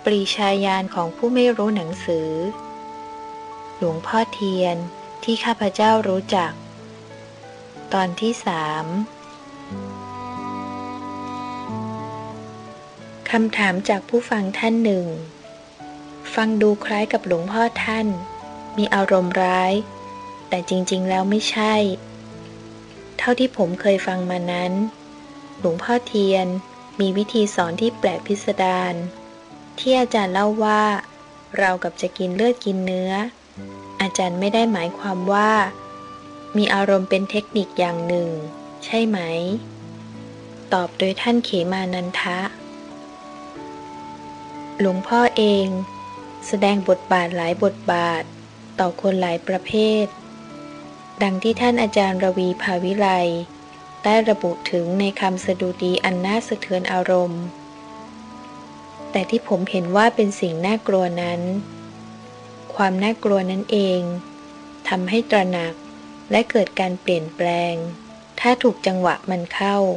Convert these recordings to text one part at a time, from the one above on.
ปรีชาญาณของผู้ไม่รู้หนังสือหลวงพ่อเทียนที่ข้าพเจ้ารู้จักตอนที่3คำถามจากผู้ฟังท่านหนึ่งฟังดูคล้ายกับหลวงพ่อท่านมีอารมณ์ร้ายแต่จริงๆแล้วไม่ใช่เท่าที่ผมเคยฟังมานั้นหลวงพ่อเทียนมีวิธีสอนที่แปลกพิสดารที่อาจารย์เล่าว่าเรากับจะกินเลือดกินเนื้ออาจารย์ไม่ได้หมายความว่ามีอารมณ์เป็นเทคนิคอย่างหนึ่งใช่ไหมตอบโดยท่านเขมานันทะหลวงพ่อเองแสดงบทบาทหลายบทบาทต่อคนหลายประเภทดังที่ท่านอาจารย์ระวีภาวิไลได้ระบุถึงในคำสดุดีอันน่าสะเทือนอารมณ์แต่ที่ผมเห็นว่าเป็นสิ่งน่ากลัวนั้นความน่ากลัวนั้นเองทำให้ตระหนักและเกิดการเปลี่ยนแปลงถ้าถูกจังหวะมันเข้า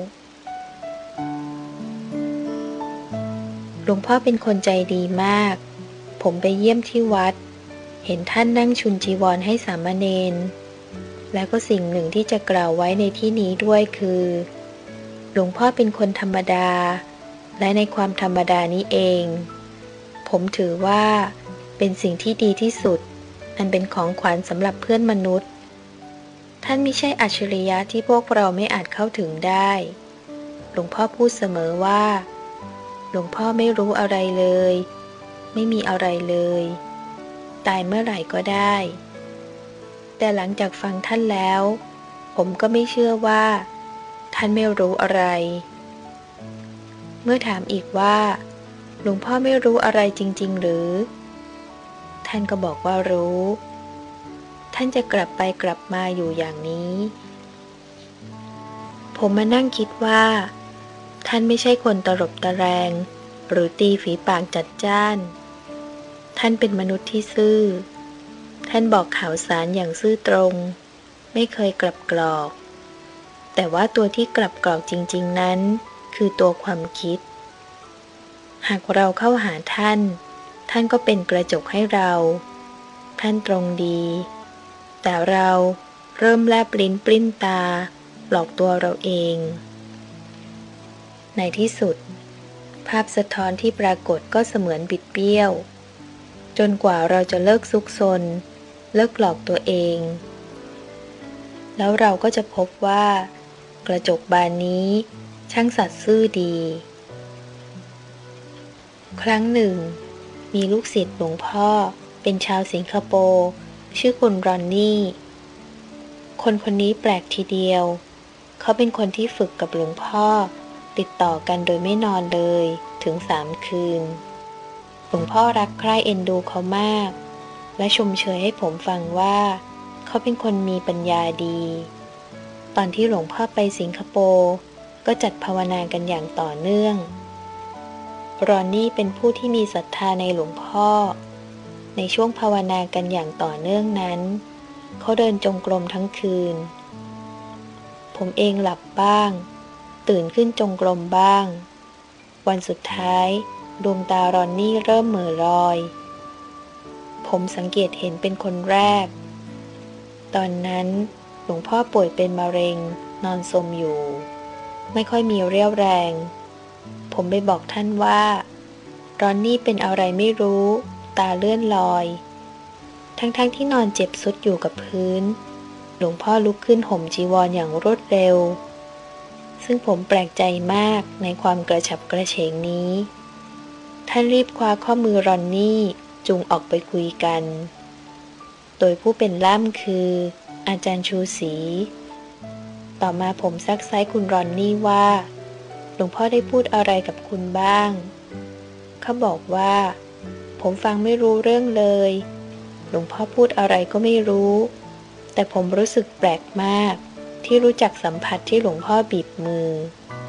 หลวงพ่อเป็นคนใจดีมากผมไปเยี่ยมที่วัดเห็นท่านนั่งชุนจีวรให้สามเณรแล้วก็สิ่งหนึ่งที่จะกล่าวไว้ในที่นี้ด้วยคือหลวงพ่อเป็นคนธรรมดาและในความธรรมดานี้เองผมถือว่าเป็นสิ่งที่ดีที่สุดอันเป็นของขวัญสำหรับเพื่อนมนุษย์ท่านไม่ใช่อัจฉริยะที่พวกเราไม่อาจเข้าถึงได้หลวงพ่อพูดเสมอว่าหลวงพ่อไม่รู้อะไรเลยไม่มีอะไรเลยตายเมื่อไหร่ก็ได้แต่หลังจากฟังท่านแล้วผมก็ไม่เชื่อว่าท่านไม่รู้อะไรเมื่อถามอีกว่าหลวงพ่อไม่รู้อะไรจริงๆหรือท่านก็บอกว่ารู้ท่านจะกลับไปกลับมาอยู่อย่างนี้ผมมานั่งคิดว่าท่านไม่ใช่คนตลบตะแรงหรือตีฝีปากจัดจ้านท่านเป็นมนุษย์ที่ซื่อท่านบอกข่าวสารอย่างซื่อตรงไม่เคยกลับกรอกแต่ว่าตัวที่กลับกรอกจริงๆนั้นคือตัวความคิดหากเราเข้าหาท่านท่านก็เป็นกระจกให้เราท่านตรงดีแต่เราเริ่มแลบลิ้นปลิ้นตาหลอกตัวเราเองในที่สุดภาพสะท้อนที่ปรากฏก็เสมือนบิดเบี้ยวจนกว่าเราจะเลิกซุกซนเลิกหลอกตัวเองแล้วเราก็จะพบว่ากระจกบานนี้ช่างสัตย์ซื่อดีครั้งหนึ่งมีลูกศิษย์หลวงพ่อเป็นชาวสิงคโปร์ชื่อคุณรอนนี่คนนี้แปลกทีเดียวเขาเป็นคนที่ฝึกกับหลวงพ่อติดต่อกันโดยไม่นอนเลยถึง3 คืนหลวงพ่อรักใคร่เอ็นดูเขามากและชมเชยให้ผมฟังว่าเขาเป็นคนมีปัญญาดีตอนที่หลวงพ่อไปสิงคโปร์ก็จัดภาวนากันอย่างต่อเนื่องรอนนี่เป็นผู้ที่มีศรัทธาในหลวงพ่อในช่วงภาวนากันอย่างต่อเนื่องนั้นเขาเดินจงกรมทั้งคืนผมเองหลับบ้างตื่นขึ้นจงกรมบ้างวันสุดท้ายดวงตารอนนี่เริ่มเหม่อลอยผมสังเกตเห็นเป็นคนแรกตอนนั้นหลวงพ่อป่วยเป็นมะเร็งนอนสมอยู่ไม่ค่อยมีเรี่ยวแรงผมไปบอกท่านว่ารอนนี่เป็นอะไรไม่รู้ตาเลื่อนลอยทั้งที่นอนเจ็บทรุดอยู่กับพื้นหลวงพ่อลุกขึ้นห่มจีวรอย่างรวดเร็วซึ่งผมแปลกใจมากในความกระฉับกระเฉงนี้ท่านรีบคว้าข้อมือรอนนี่จูงออกไปคุยกันโดยผู้เป็นล่ามคืออาจารย์ชูศรีต่อมาผมซักไซคุณรอนนี่ว่าหลวงพ่อได้พูดอะไรกับคุณบ้างเขาบอกว่าผมฟังไม่รู้เรื่องเลยหลวงพ่อพูดอะไรก็ไม่รู้แต่ผมรู้สึกแปลกมากที่รู้จักสัมผัสที่หลวงพ่อบีบมือ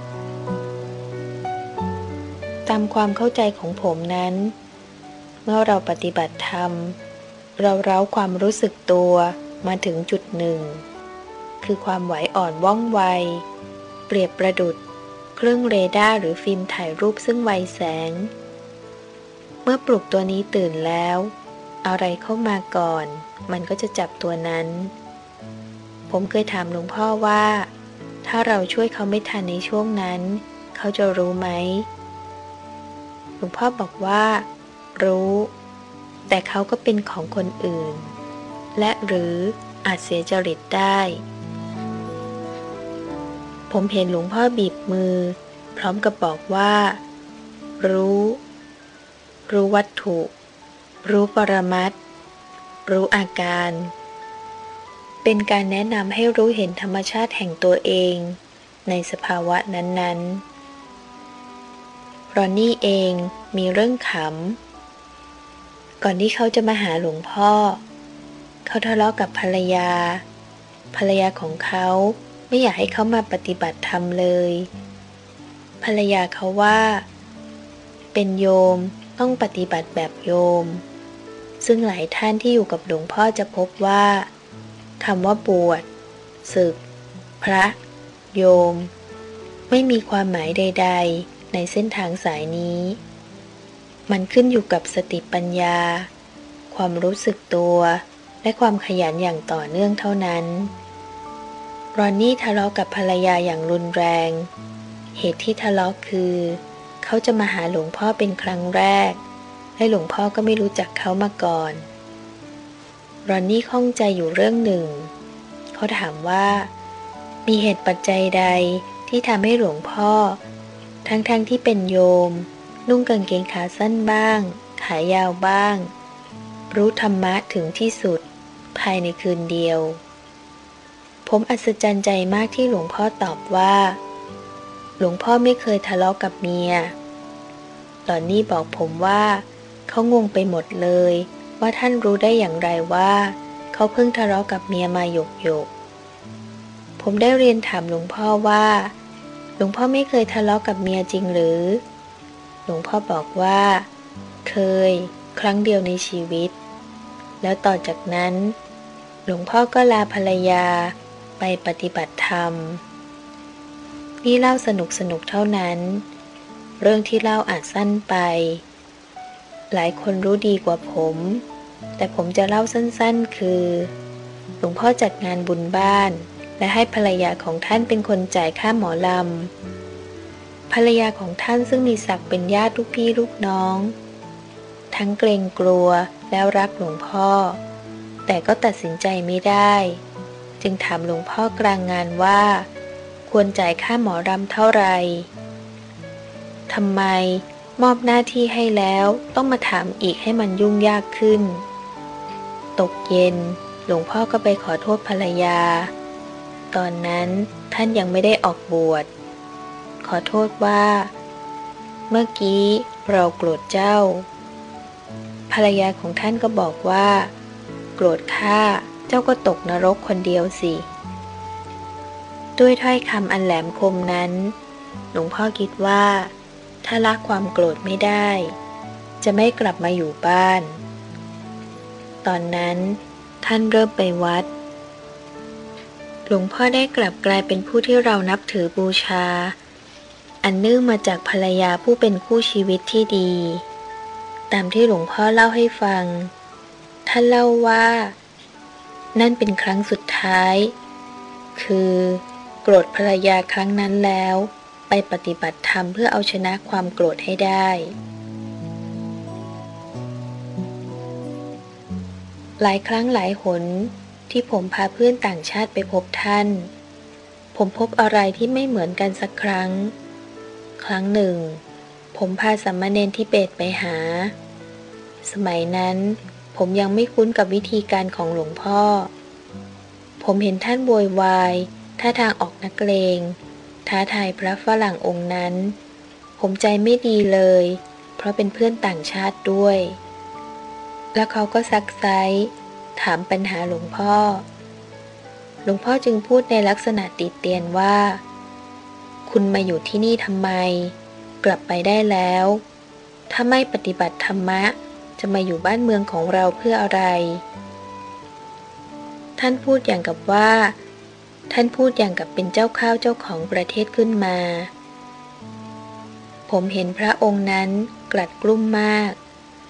ตามความเข้าใจของผมนั้นเมื่อเราปฏิบัติธรรมเราเร้าความรู้สึกตัวมาถึงจุดหนึ่งคือความไหวอ่อนว่องไวเปรียบประดุจเครื่องเรดาร์หรือฟิล์มถ่ายรูปซึ่งไวแสงเมื่อปลุกตัวนี้ตื่นแล้วอะไรเข้ามาก่อนมันก็จะจับตัวนั้นผมเคยถามหลวงพ่อว่าถ้าเราช่วยเขาไม่ทันในช่วงนั้นเขาจะรู้ไหมหลวงพ่อบอกว่ารู้แต่เขาก็เป็นของคนอื่นและหรืออาจเสียจริตได้ผมเห็นหลวงพ่อบีบมือพร้อมกับบอกว่ารู้วัตถุรู้ปรมัตถ์รู้อาการเป็นการแนะนำให้รู้เห็นธรรมชาติแห่งตัวเองในสภาวะนั้นๆรอนนี่เองมีเรื่องขำก่อนที่เขาจะมาหาหลวงพ่อเขาทะเลาะกับภรรยาของเขาไม่อยากให้เขามาปฏิบัติธรรมเลยภรรยาเขาว่าเป็นโยมต้องปฏิบัติแบบโยมซึ่งหลายท่านที่อยู่กับหลวงพ่อจะพบว่าคำว่าบวชศึกพระโยมไม่มีความหมายใดๆในเส้นทางสายนี้มันขึ้นอยู่กับสติปัญญาความรู้สึกตัวและความขยันอย่างต่อเนื่องเท่านั้นรอนนี่ทะเลาะกับภรรยาอย่างรุนแรงเหตุที่ทะเลาะคือเขาจะมาหาหลวงพ่อเป็นครั้งแรกและหลวงพ่อก็ไม่รู้จักเขามาก่อนรอนนี่ข้องใจอยู่เรื่องหนึ่งเขาถามว่ามีเหตุปัจจัยใดที่ทำให้หลวงพ่อทั้งที่เป็นโยมนุ่งกางเกงขาสั้นบ้างขายาวบ้างรู้ธรรมะถึงที่สุดภายในคืนเดียวผมอัศจรรย์ใจมากที่หลวงพ่อตอบว่าหลวงพ่อไม่เคยทะเลาะกับเมียตอนนี้บอกผมว่าเขางงไปหมดเลยว่าท่านรู้ได้อย่างไรว่าเขาเพิ่งทะเลาะกับเมียมาหยกผมได้เรียนถามหลวงพ่อว่าหลวงพ่อไม่เคยทะเลาะกับเมียจริงหรือหลวงพ่อบอกว่าเคยครั้งเดียวในชีวิตแล้วต่อจากนั้นหลวงพ่อก็ลาภรรยาไปปฏิบัติธรรมนี่เล่าสนุกเท่านั้นเรื่องที่เล่าอาจสั้นไปหลายคนรู้ดีกว่าผมแต่ผมจะเล่าสั้นๆคือหลวงพ่อจัดงานบุญบ้านและให้ภรรยาของท่านเป็นคนจ่ายค่าหมอลำภรรยาของท่านซึ่งมีศักดิ์เป็นญาติลูกพี่ลูกน้องทั้งเกรงกลัวแล้วรักหลวงพ่อแต่ก็ตัดสินใจไม่ได้จึงถามหลวงพ่อกลางงานว่าควรจ่ายค่าหมอลำเท่าไหร่ทำไมมอบหน้าที่ให้แล้วต้องมาถามอีกให้มันยุ่งยากขึ้นตกเย็นหลวงพ่อก็ไปขอโทษภรรยาตอนนั้นท่านยังไม่ได้ออกบวชขอโทษว่าเมื่อกี้เราโกรธเจ้าภรรยาของท่านก็บอกว่าโกรธข้าเจ้าก็ตกนรกคนเดียวสิด้วยถ้อยคำอันแหลมคมนั้นหลวงพ่อคิดว่าถ้าละความโกรธไม่ได้จะไม่กลับมาอยู่บ้านตอนนั้นท่านเริ่มไปวัดหลวงพ่อได้กลับกลายเป็นผู้ที่เรานับถือบูชาอันเนื่องมาจากภรรยาผู้เป็นคู่ชีวิตที่ดีตามที่หลวงพ่อเล่าให้ฟังท่านเล่าว่านั่นเป็นครั้งสุดท้ายคือโกรธภรรยาครั้งนั้นแล้วไปปฏิบัติธรรมเพื่อเอาชนะความโกรธให้ได้หลายครั้งหลายหนที่ผมพาเพื่อนต่างชาติไปพบท่านผมพบอะไรที่ไม่เหมือนกันสักครั้งหนึ่งผมพาสามเณรทิเบตไปหาสมัยนั้นผมยังไม่คุ้นกับวิธีการของหลวงพ่อผมเห็นท่านโวยวายท่าทางออกนักเลงท้าทายพระฝรั่งองค์นั้นผมใจไม่ดีเลยเพราะเป็นเพื่อนต่างชาติด้วยแล้วเขาก็ซักไซ้ถามปัญหาหลวงพ่อจึงพูดในลักษณะติเตียนว่าคุณมาอยู่ที่นี่ทำไมกลับไปได้แล้วถ้าไม่ปฏิบัติธรรมะจะมาอยู่บ้านเมืองของเราเพื่ออะไรท่านพูดอย่างกับเป็นเจ้าข้าวเจ้าของประเทศขึ้นมาผมเห็นพระองค์นั้นกลัดกลุ้มมาก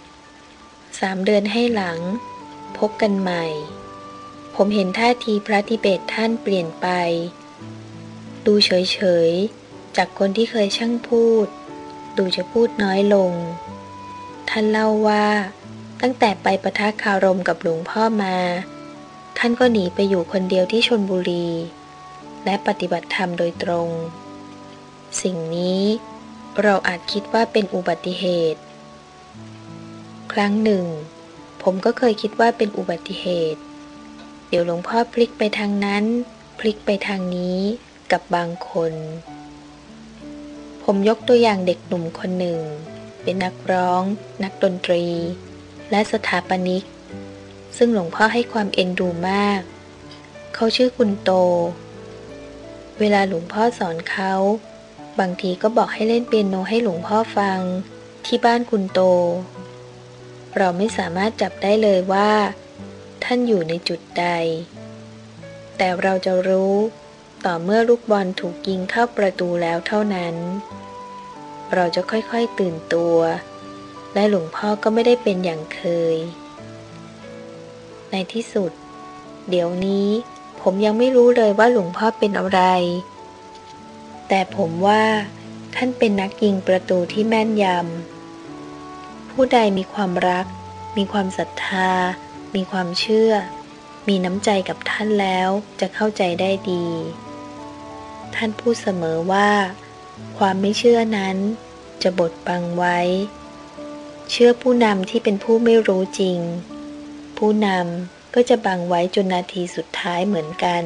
3 เดือนให้หลังพบกันใหม่ผมเห็นท่าทีพระทิเบตท่านเปลี่ยนไปดูเฉยๆจากคนที่เคยช่างพูดดูจะพูดน้อยลงท่านเล่าว่าตั้งแต่ไปปะทะคารมกับหลวงพ่อมาท่านก็หนีไปอยู่คนเดียวที่ชลบุรีและปฏิบัติธรรมโดยตรงสิ่งนี้เราอาจคิดว่าเป็นอุบัติเหตุครั้งหนึ่งผมก็เคยคิดว่าเป็นอุบัติเหตุเดี๋ยวหลวงพ่อพลิกไปทางนั้นพลิกไปทางนี้กับบางคนผมยกตัวอย่างเด็กหนุ่มคนหนึ่งเป็นนักร้องนักดนตรีและสถาปนิกซึ่งหลวงพ่อให้ความเอ็นดูมากเขาชื่อคุณโตเวลาหลวงพ่อสอนเขาบางทีก็บอกให้เล่นเปียโนให้หลวงพ่อฟังที่บ้านคุณโตเราไม่สามารถจับได้เลยว่าท่านอยู่ในจุดใดแต่เราจะรู้ต่อเมื่อลูกบอลถูกยิงเข้าประตูแล้วเท่านั้นเราจะค่อยๆตื่นตัวและหลวงพ่อก็ไม่ได้เป็นอย่างเคยในที่สุดเดี๋ยวนี้ผมยังไม่รู้เลยว่าหลวงพ่อเป็นอะไรแต่ผมว่าท่านเป็นนักยิงประตูที่แม่นยำผู้ใดมีความรักมีความศรัทธามีความเชื่อมีน้ำใจกับท่านแล้วจะเข้าใจได้ดีท่านพูดเสมอว่าความไม่เชื่อนั้นจะบดบังไว้เชื่อผู้นำที่เป็นผู้ไม่รู้จริงผู้นำก็จะบังไว้จนนาทีสุดท้ายเหมือนกัน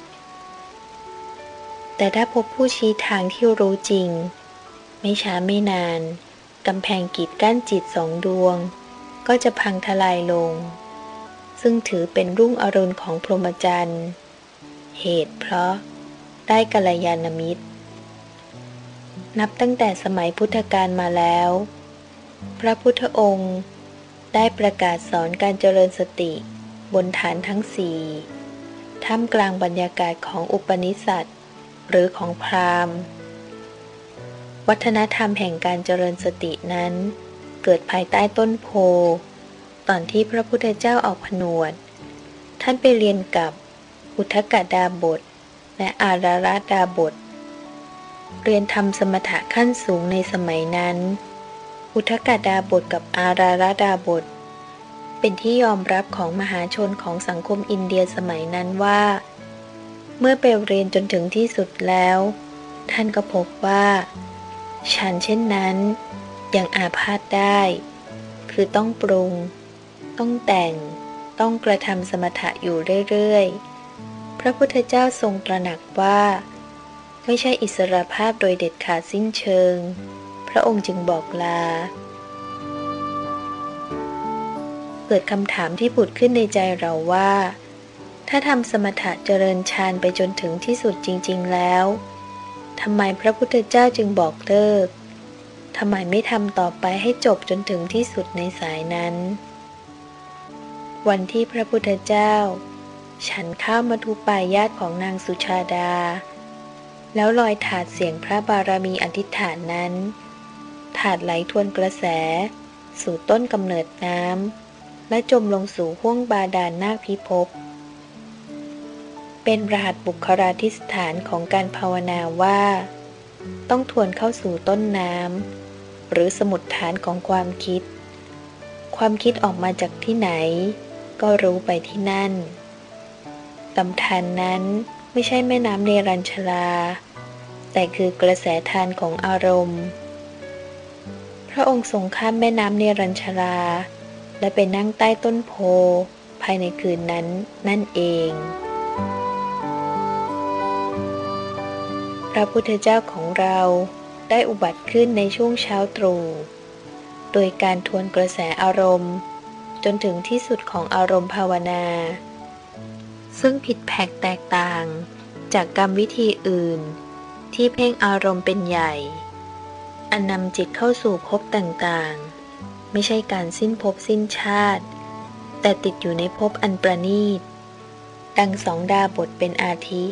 แต่ถ้าพบผู้ชี้ทางที่รู้จริงไม่ช้าไม่นานกำแพงกีดกั้นจิต2 ดวงก็จะพังทลายลงซึ่งถือเป็นรุ่งอรุณของพรหมจรรย์เหตุเพราะได้กัลยาณมิตรนับตั้งแต่สมัยพุทธกาลมาแล้วพระพุทธองค์ได้ประกาศสอนการเจริญสติบนฐานทั้ง4ท่ามกลางบรรยากาศของอุปนิษัทหรือของพราหมณ์วัฒนธรรมแห่งการเจริญสตินั้นเกิดภายใต้ต้นโพตอนที่พระพุทธเจ้าออกผนวดท่านไปเรียนกับอุทกดาบทและอาราระดาบทเรียนทำสมถะขั้นสูงในสมัยนั้นอุทกดาบทกับอาราระดาบทเป็นที่ยอมรับของมหาชนของสังคมอินเดียสมัยนั้นว่าเมื่อไปเรียนจนถึงที่สุดแล้วท่านก็พบว่าฉันเช่นนั้นยังอาพาธได้คือต้องปรุงต้องแต่งต้องกระทำสมถะอยู่เรื่อยๆพระพุทธเจ้าทรงตระหนักว่าไม่ใช่อิสรภาพโดยเด็ดขาดสิ้นเชิงพระองค์จึงบอกลาเกิดคำถามที่ผุดขึ้นในใจเราว่าถ้าทำสมถะเจริญฌานไปจนถึงที่สุดจริงๆแล้วทำไมพระพุทธเจ้าจึงบอกเลิกทำไมไม่ทำต่อไปให้จบจนถึงที่สุดในสายนั้นวันที่พระพุทธเจ้าฉันข้าวมัทุปายาตของนางสุชาดาแล้วลอยถาดเสียงพระบารมีอธิษฐานนั้นถาดไหลทวนกระแสสู่ต้นกำเนิดน้ำและจมลงสู่ห้วงบาดาลนาคพิภพเป็นรหัสบุคลาธิสถานของการภาวนาว่าต้องทวนเข้าสู่ต้นน้ำหรือสมุดฐานของความคิดออกมาจากที่ไหนก็รู้ไปที่นั่นลำธารนั้นไม่ใช่แม่น้ำเนรัญชรา แต่คือกระแสทานของอารมณ์พระองค์ทรงข้ามแม่น้ำเนรัญชราและไปนั่งใต้ต้นโพภายในคืนนั้นนั่นเองพระพุทธเจ้าของเราได้อุบัติขึ้นในช่วงเช้าตรู่โดยการทวนกระแสอารมณ์จนถึงที่สุดของอารมณ์ภาวนาซึ่งผิดแผกแตกต่างจากกรรมวิธีอื่นที่เพ่งอารมณ์เป็นใหญ่อันนำจิตเข้าสู่ภพต่างๆไม่ใช่การสิ้นภพสิ้นชาติแต่ติดอยู่ในภพอันประณีตดังสองดาบทเป็นอาทิ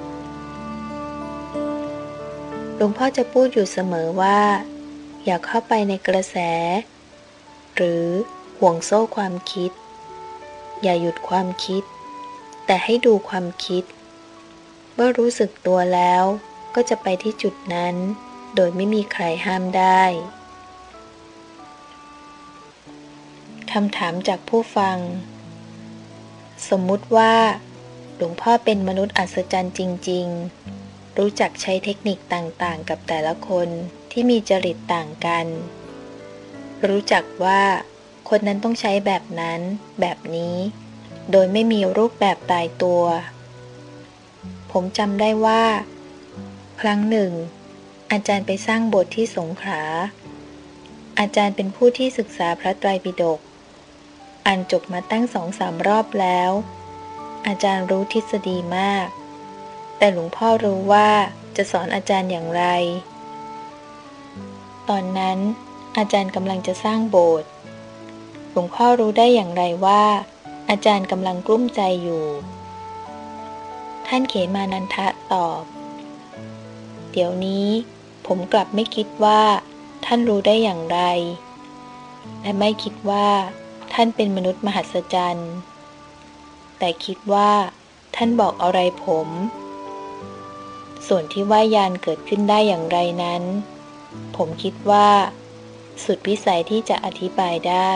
หลวงพ่อจะพูดอยู่เสมอว่าอย่าเข้าไปในกระแสหรือห่วงโซ่ความคิดอย่าหยุดความคิดแต่ให้ดูความคิดเมื่อรู้สึกตัวแล้วก็จะไปที่จุดนั้นโดยไม่มีใครห้ามได้คำถามจากผู้ฟังสมมุติว่าหลวงพ่อเป็นมนุษย์อัศจรรย์จริงๆรู้จักใช้เทคนิคต่างๆกับแต่ละคนที่มีจริตต่างกันรู้จักว่าคนนั้นต้องใช้แบบนั้นแบบนี้โดยไม่มีรูปแบบตายตัวผมจำได้ว่าครั้งหนึ่งอาจารย์ไปสร้างโบสถ์ที่สงขลาอาจารย์เป็นผู้ที่ศึกษาพระไตรปิฎกอ่านจบมาตั้ง2-3 รอบแล้วอาจารย์รู้ทฤษฎีมากแต่หลวงพ่อรู้ว่าจะสอนอาจารย์อย่างไรตอนนั้นอาจารย์กำลังจะสร้างโบสถ์หลวงพ่อรู้ได้อย่างไรว่าอาจารย์กำลังกลุ้มใจอยู่ท่านเขมานันทะตอบเดี๋ยวนี้ผมกลับไม่คิดว่าท่านรู้ได้อย่างไรและไม่คิดว่าท่านเป็นมนุษย์มหัศจรรย์แต่คิดว่าท่านบอกอะไรผมส่วนที่ว่ายานเกิดขึ้นได้อย่างไรนั้นผมคิดว่าสุดวิสัยที่จะอธิบายได้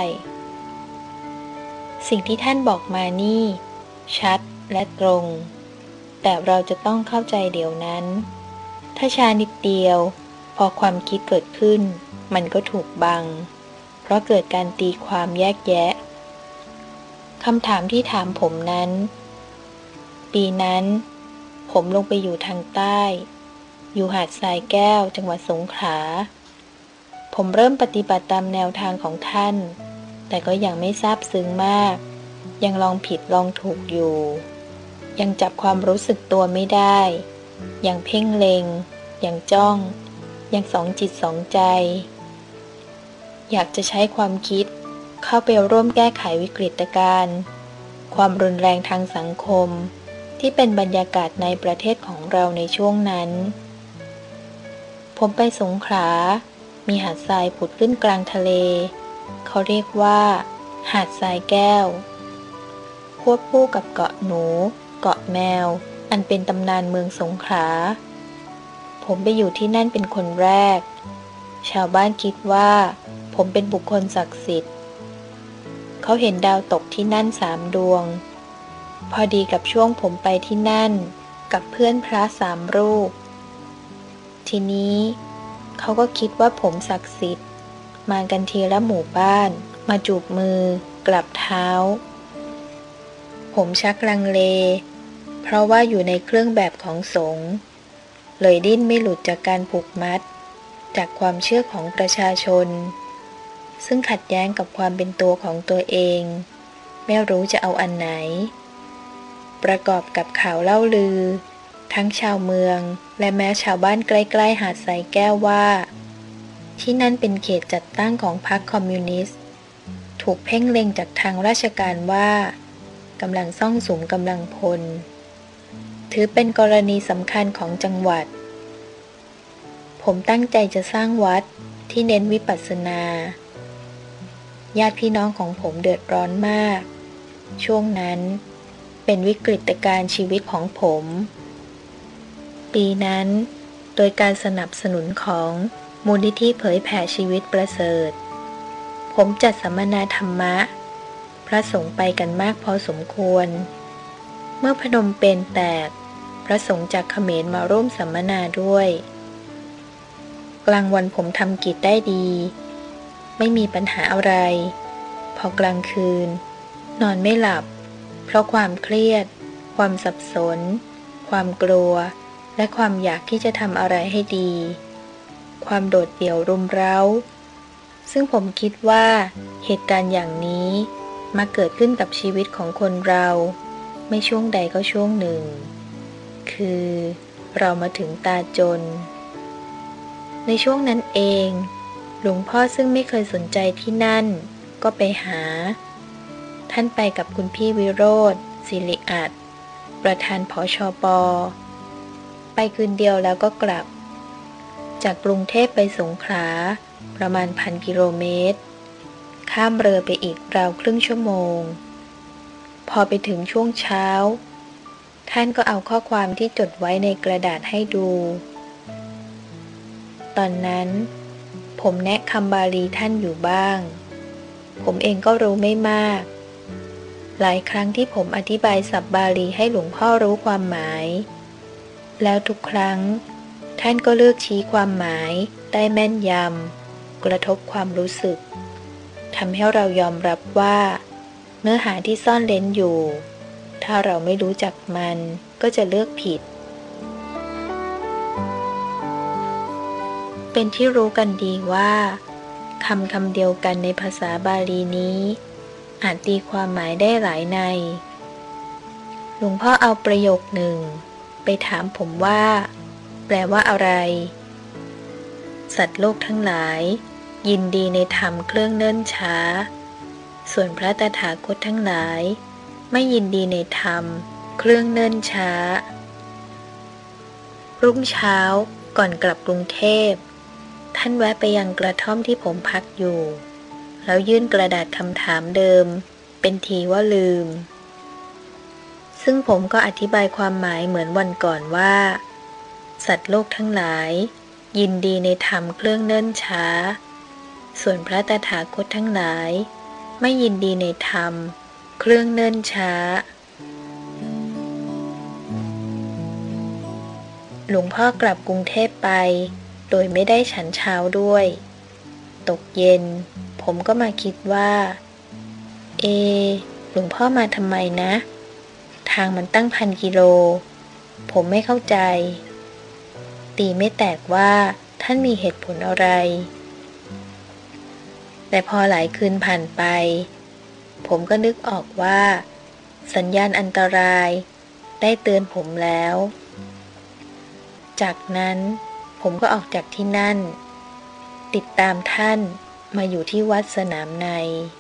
สิ่งที่ท่านบอกมานี่ชัดและตรงแต่เราจะต้องเข้าใจเดี๋ยวนั้นถ้าช้านิดเดียวพอความคิดเกิดขึ้นมันก็ถูกบังเพราะเกิดการตีความแยกแยะคำถามที่ถามผมนั้นปีนั้นผมลงไปอยู่ทางใต้อยู่หาดทรายแก้วจังหวัดสงขลาผมเริ่มปฏิบัติตามแนวทางของท่านแต่ก็ยังไม่ซาบซึ้งมากยังลองผิดลองถูกอยู่ยังจับความรู้สึกตัวไม่ได้ยังเพ่งเล็งยังจ้องยังสองจิตสองใจอยากจะใช้ความคิดเข้าไปร่วมแก้ไขวิกฤตการณ์ความรุนแรงทางสังคมที่เป็นบรรยากาศในประเทศของเราในช่วงนั้นผมไปสงขลามีหาดทรายผุดขึ้นกลางทะเลเขาเรียกว่าหาดทรายแก้วควบคู่กับเกาะหนูเกาะแมวอันเป็นตำนานเมืองสงขลาผมไปอยู่ที่นั่นเป็นคนแรกชาวบ้านคิดว่าผมเป็นบุคคลศักดิ์สิทธิ์เขาเห็นดาวตกที่นั่น3 ดวงพอดีกับช่วงผมไปที่นั่นกับเพื่อนพระ3 รูปทีนี้เขาก็คิดว่าผมศักดิ์สิทธิ์มากันทีละหมู่บ้านมาจูบมือกลับเท้าผมชักลังเลเพราะว่าอยู่ในเครื่องแบบของสงฆ์เลยดิ้นไม่หลุดจากการผูกมัดจากความเชื่อของประชาชนซึ่งขัดแย้งกับความเป็นตัวของตัวเองไม่รู้จะเอาอันไหนประกอบกับข่าวเล่าลือทั้งชาวเมืองและแม้ชาวบ้านใกล้ๆหาดทรายแก้วว่าที่นั่นเป็นเขตจัดตั้งของพรรคคอมมิวนิสต์ถูกเพ่งเล็งจากทางราชการว่ากำลังซ่องสุมกำลังพลถือเป็นกรณีสำคัญของจังหวัดผมตั้งใจจะสร้างวัดที่เน้นวิปัสสนาญาติพี่น้องของผมเดือดร้อนมากช่วงนั้นเป็นวิกฤตการณ์ชีวิตของผมปีนั้นโดยการสนับสนุนของมูลนิธิเผยแผ่ชีวิตประเสริฐผมจัดสัมมนาธรรมะพระสงฆ์ไปกันมากพอสมควรเมื่อพนมเปญแตกพระสงฆ์จากเขมรมาร่วมสัมมนาด้วยกลางวันผมทำกิจได้ดีไม่มีปัญหาอะไรพอกลางคืนนอนไม่หลับเพราะความเครียดความสับสนความกลัวและความอยากที่จะทำอะไรให้ดีความโดดเดี่ยวรุมเร้าซึ่งผมคิดว่าเหตุการณ์อย่างนี้มาเกิดขึ้นกับชีวิตของคนเราไม่ช่วงใดก็ช่วงหนึ่งคือเรามาถึงตาจนในช่วงนั้นเองหลวงพ่อซึ่งไม่เคยสนใจที่นั่นก็ไปหาท่านไปกับคุณพี่วิโรจน์ศิริอัตถ์ประธานผชป.ไปคืนเดียวแล้วก็กลับจากกรุงเทพไปสงขลาประมาณ1,000 กิโลเมตรข้ามเรือไปอีกราวครึ่งชั่วโมงพอไปถึงช่วงเช้าท่านก็เอาข้อความที่จดไว้ในกระดาษให้ดูตอนนั้นผมแนะคำบาลีท่านอยู่บ้างผมเองก็รู้ไม่มากหลายครั้งที่ผมอธิบายศัพท์บาลีให้หลวงพ่อรู้ความหมายแล้วทุกครั้งท่านก็เลือกชี้ความหมายได้แม่นยำกระทบความรู้สึกทำให้เรายอมรับว่าเนื้อหาที่ซ่อนเร้นอยู่ถ้าเราไม่รู้จักมันก็จะเลือกผิดเป็นที่รู้กันดีว่าคำเดียวกันในภาษาบาลีนี้อาจตีความหมายได้หลายในหลวงพ่อเอาประโยคหนึ่งไปถามผมว่าแปลว่าอะไรสัตว์โลกทั้งหลายยินดีในธรรมเครื่องเนิ่นช้าส่วนพระตถาคตทั้งหลายไม่ยินดีในธรรมเครื่องเนิ่นช้ารุ่งเช้าก่อนกลับกรุงเทพท่านแวะไปยังกระท่อมที่ผมพักอยู่แล้วยื่นกระดาษคำถามเดิมเป็นทีว่าลืมซึ่งผมก็อธิบายความหมายเหมือนวันก่อนว่าสัตว์โลกทั้งหลายยินดีในธรรมเครื่องเนิ่นช้าส่วนพระตถาคตทั้งหลายไม่ยินดีในธรรมเครื่องเนิ่นช้าหลวงพ่อกลับกรุงเทพไปโดยไม่ได้ฉันเช้าด้วยตกเย็นผมก็มาคิดว่าหลวงพ่อมาทำไมนะทางมันตั้ง1,000 กิโลผมไม่เข้าใจตีไม่แตกว่าท่านมีเหตุผลอะไรแต่พอหลายคืนผ่านไปผมก็นึกออกว่าสัญญาณอันตรายได้เตือนผมแล้วจากนั้นผมก็ออกจากที่นั่นติดตามท่านมาอยู่ที่วัดสนามใน